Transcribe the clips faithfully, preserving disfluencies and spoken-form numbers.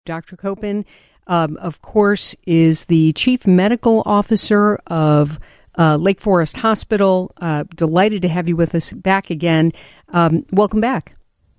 Doctor Koppen, um, of course, is the Chief Medical Officer of uh, Lake Forest Hospital. Uh, delighted to have you with us back again. Um, welcome back.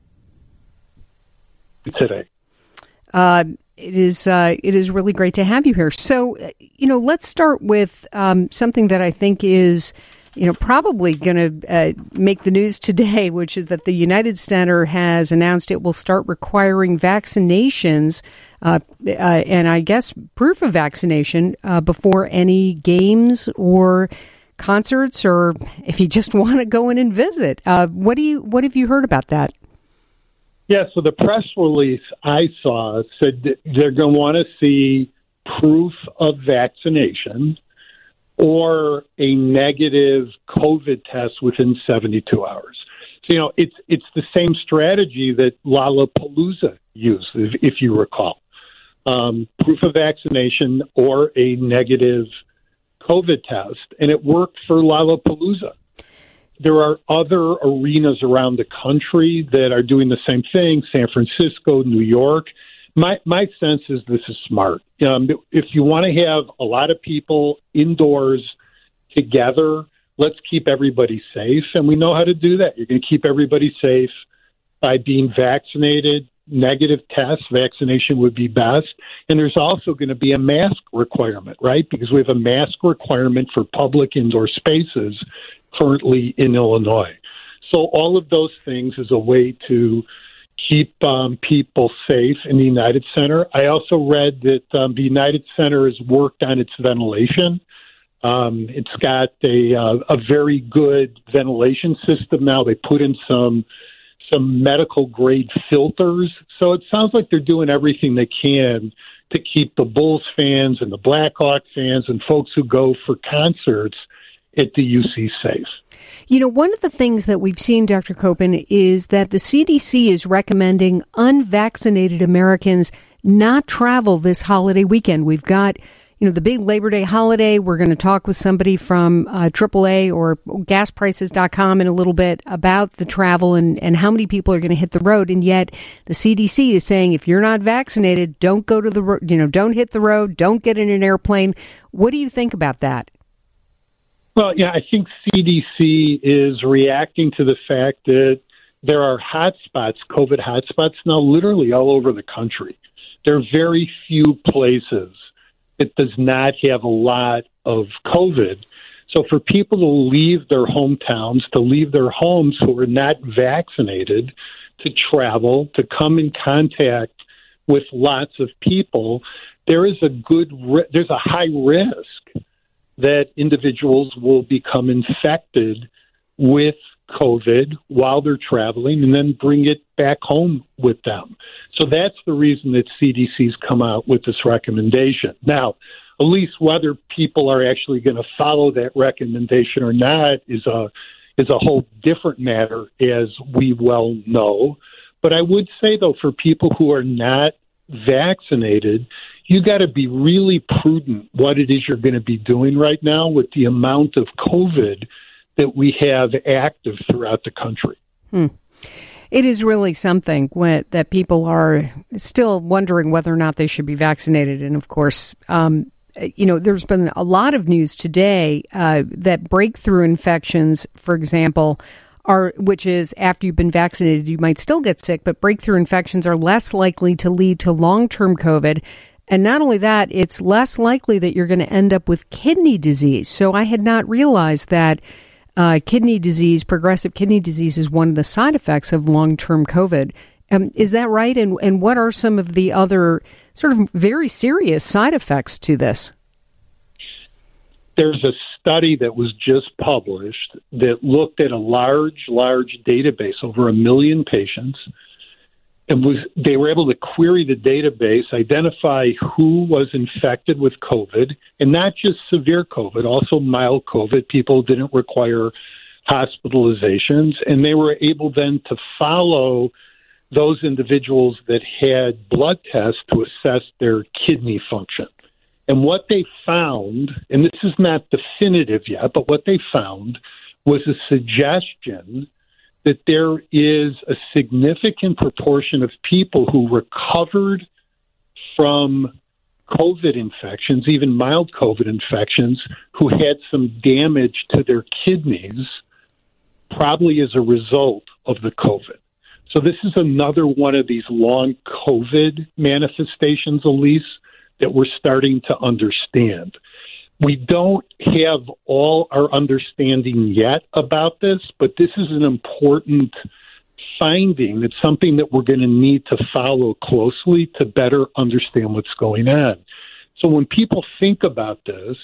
Today. Uh, it is uh, it is really great to have you here. So, you know, let's start with um, something that I think is, you know, probably going to uh, make the news today, which is that the United Center has announced it will start requiring vaccinations uh, uh, and I guess proof of vaccination uh, before any games or concerts, or if you just want to go in and visit. Uh, what do you what have you heard about that? Yeah, so the press release I saw said that they're going to want to see proof of vaccination or a negative COVID test within seventy-two hours. So, you know, it's it's the same strategy that Lollapalooza used, if, if you recall. Um, proof of vaccination or a negative COVID test, and it worked for Lollapalooza. There are other arenas around the country that are doing the same thing, San Francisco, New York. My my sense is this is smart. Um, if you want to have a lot of people indoors together, let's keep everybody safe. And we know how to do that. You're going to keep everybody safe by being vaccinated, negative tests. Vaccination would be best. And there's also going to be a mask requirement, right? Because we have a mask requirement for public indoor spaces currently in Illinois. So all of those things is a way to keep um, people safe in the United Center. I also read that um, the United Center has worked on its ventilation. Um, it's got a uh, a very good ventilation system now. They put in some some medical grade filters. So it sounds like they're doing everything they can to keep the Bulls fans and the Blackhawk fans and folks who go for concerts at the U C safe. You know, one of the things that we've seen, Doctor Koppen, is that the C D C is recommending unvaccinated Americans not travel this holiday weekend. We've got, you know, the big Labor Day holiday. We're going to talk with somebody from uh, triple A or gas prices dot com in a little bit about the travel and, and how many people are going to hit the road. And yet the C D C is saying if you're not vaccinated, don't go to the road, you know, don't hit the road, don't get in an airplane. What do you think about that? Well, yeah, I think C D C is reacting to the fact that there are hotspots, COVID hotspots now literally all over the country. There are very few places that does not have a lot of COVID. So for people to leave their hometowns, to leave their homes who are not vaccinated, to travel, to come in contact with lots of people, there is a good, there's a high risk that individuals will become infected with COVID while they're traveling and then bring it back home with them. So that's the reason that C D C's come out with this recommendation. Now, at least whether people are actually going to follow that recommendation or not is a is a whole different matter, as we well know. But I would say, though, for people who are not vaccinated, you got to be really prudent what it is you're going to be doing right now with the amount of COVID that we have active throughout the country. Hmm. It is really something when, that people are still wondering whether or not they should be vaccinated. And of course, um, you know, there's been a lot of news today uh, that breakthrough infections, for example, are, which is after you've been vaccinated, you might still get sick, but breakthrough infections are less likely to lead to long-term COVID. And not only that, it's less likely that you're going to end up with kidney disease. So I had not realized that uh, kidney disease, progressive kidney disease, is one of the side effects of long-term COVID. Um, is that right? And, and what are some of the other sort of very serious side effects to this? There's a study that was just published that looked at a large, large database, over a million patients, and was they were able to query the database, identify who was infected with COVID, and not just severe COVID, also mild COVID. People didn't require hospitalizations, and they were able then to follow those individuals that had blood tests to assess their kidney function. And what they found, and this is not definitive yet, but what they found was a suggestion that there is a significant proportion of people who recovered from COVID infections, even mild COVID infections, who had some damage to their kidneys, probably as a result of the COVID. So this is another one of these long COVID manifestations, Elise, that we're starting to understand. We don't have all our understanding yet about this, but this is an important finding. It's something that we're going to need to follow closely to better understand what's going on. So when people think about this,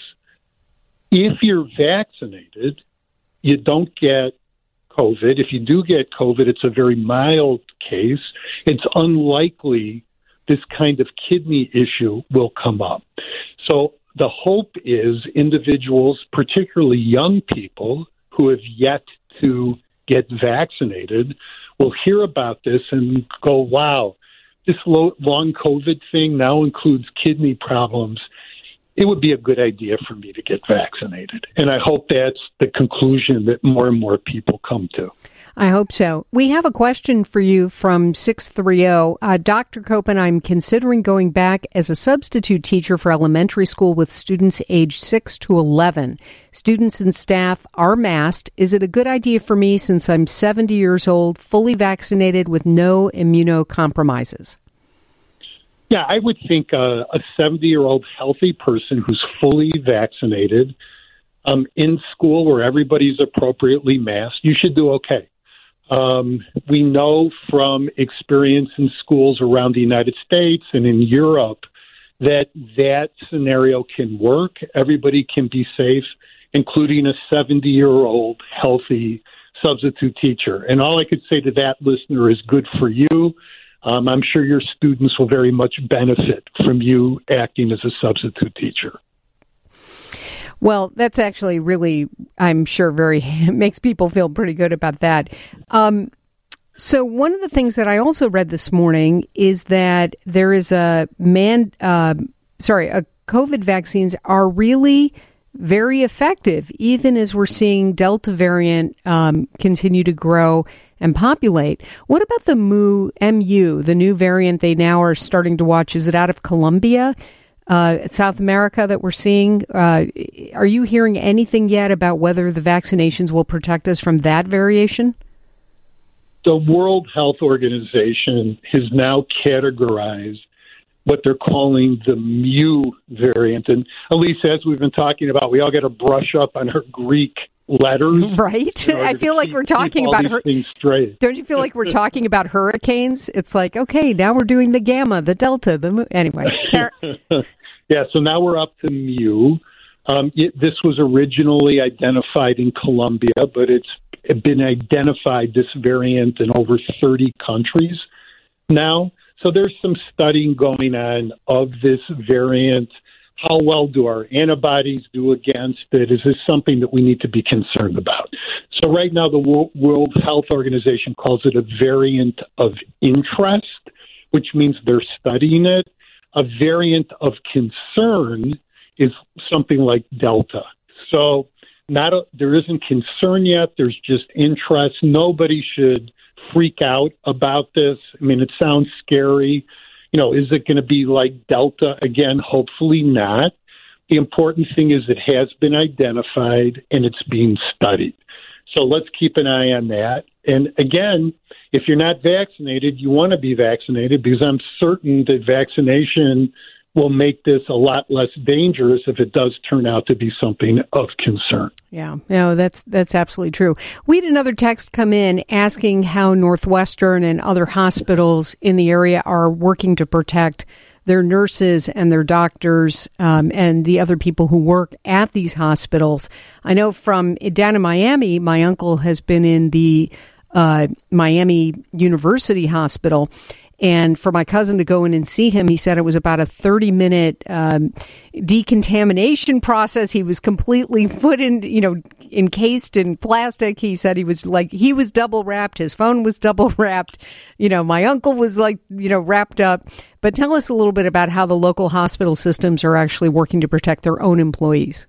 if you're vaccinated, you don't get COVID. If you do get COVID, it's a very mild case. It's unlikely this kind of kidney issue will come up. So the hope is individuals, particularly young people who have yet to get vaccinated, will hear about this and go, wow, this long COVID thing now includes kidney problems. It would be a good idea for me to get vaccinated. And I hope that's the conclusion that more and more people come to. I hope so. We have a question for you from six three zero. Uh, Doctor Koppen, I'm considering going back as a substitute teacher for elementary school with students age six to eleven. Students and staff are masked. Is it a good idea for me since I'm seventy years old, fully vaccinated with no immunocompromises? Yeah, I would think uh, a seventy-year-old healthy person who's fully vaccinated um, in school where everybody's appropriately masked, you should do okay. Um, we know from experience in schools around the United States and in Europe that that scenario can work. Everybody can be safe, including a seventy-year-old healthy substitute teacher. And all I could say to that listener is good for you. Um, I'm sure your students will very much benefit from you acting as a substitute teacher. Well, that's actually really, I'm sure, very makes people feel pretty good about that. Um, so one of the things that I also read this morning is that there is a man, uh, sorry, a COVID vaccines are really very effective, even as we're seeing Delta variant um, continue to grow and populate. What about the Mu, M U, the new variant they now are starting to watch? Is it out of Colombia? Uh, South America that we're seeing. Uh, are you hearing anything yet about whether the vaccinations will protect us from that variation? The World Health Organization has now categorized what they're calling the Mu variant. And Elise, as we've been talking about, we all got to brush up on her Greek letters. Right? I feel like keep, we're talking about her. Don't you feel like we're talking about hurricanes? It's like, okay, now we're doing the gamma, the delta, the mu. Anyway. Yeah, so now we're up to Mu. Um, it, this was originally identified in Colombia, but it's been identified, this variant, in over thirty countries now. So there's some studying going on of this variant. How well do our antibodies do against it? Is this something that we need to be concerned about? So right now, the World Health Organization calls it a variant of interest, which means they're studying it. A variant of concern is something like Delta. So not a, there isn't concern yet. There's just interest. Nobody should freak out about this. I mean, it sounds scary. You know, is it going to be like Delta again? Hopefully not. The important thing is it has been identified and it's being studied. So let's keep an eye on that. And again, if you're not vaccinated, you want to be vaccinated because I'm certain that vaccination will make this a lot less dangerous if it does turn out to be something of concern. Yeah, no, that's that's absolutely true. We had another text come in asking how Northwestern and other hospitals in the area are working to protect their nurses and their doctors um, and the other people who work at these hospitals. I know from down in Miami, my uncle has been in the uh, Miami University Hospital. And for my cousin to go in and see him, he said it was about a thirty-minute um, decontamination process. He was completely put in, you know, encased in plastic. He said he was like, he was double wrapped. His phone was double wrapped. You know, my uncle was like, you know, wrapped up. But tell us a little bit about how the local hospital systems are actually working to protect their own employees.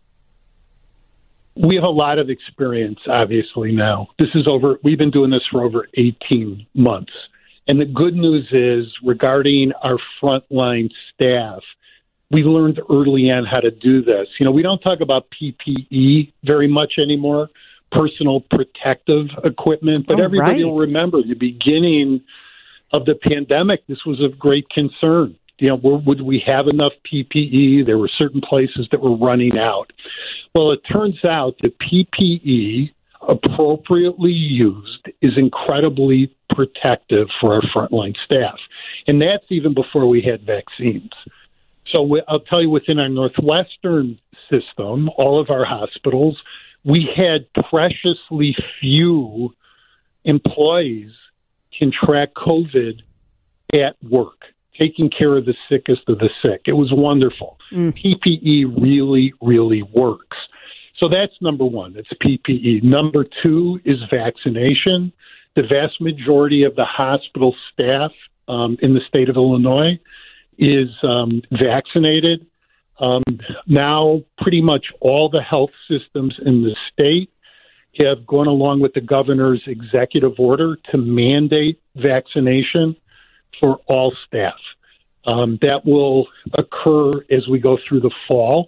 We have a lot of experience, obviously, now. This is over, we've been doing this for over eighteen months. And the good news is, regarding our frontline staff, we learned early on how to do this. You know, we don't talk about P P E very much anymore, personal protective equipment, but oh, everybody right. will remember the beginning of the pandemic. This was of great concern. You know, would we have enough P P E? There were certain places that were running out. Well, it turns out that P P E, appropriately used, is incredibly protective for our frontline staff. And that's even before we had vaccines. So I'll tell you, within our Northwestern system, all of our hospitals, we had preciously few employees contract COVID at work, taking care of the sickest of the sick. It was wonderful. Mm. P P E really, really works. So that's number one. It's P P E. Number two is vaccination. The vast majority of the hospital staff um, in the state of Illinois is um, vaccinated. Um, now, pretty much all the health systems in the state have gone along with the governor's executive order to mandate vaccination for all staff. Um, that will occur as we go through the fall.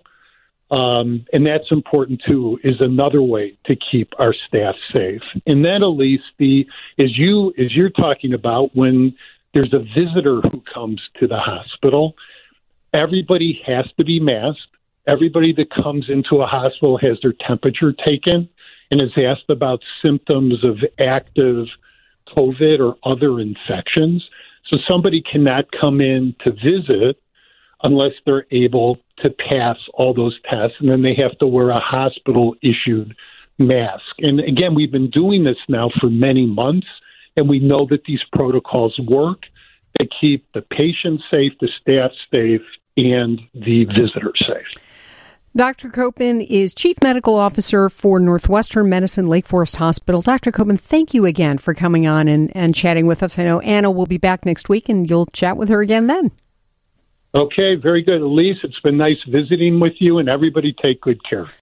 Um, and that's important, too, is another way to keep our staff safe. And then, Elise, the, as, you, as you're talking about, when there's a visitor who comes to the hospital, everybody has to be masked. Everybody that comes into a hospital has their temperature taken and is asked about symptoms of active COVID or other infections. So somebody cannot come in to visit unless they're able to pass all those tests, and then they have to wear a hospital-issued mask. And again, we've been doing this now for many months, and we know that these protocols work to keep the patients safe, the staff safe, and the visitors safe. Doctor Koppen is Chief Medical Officer for Northwestern Medicine Lake Forest Hospital. Doctor Koppen, thank you again for coming on and, and chatting with us. I know Anna will be back next week, and you'll chat with her again then. Okay, very good. Elise, it's been nice visiting with you, and everybody take good care.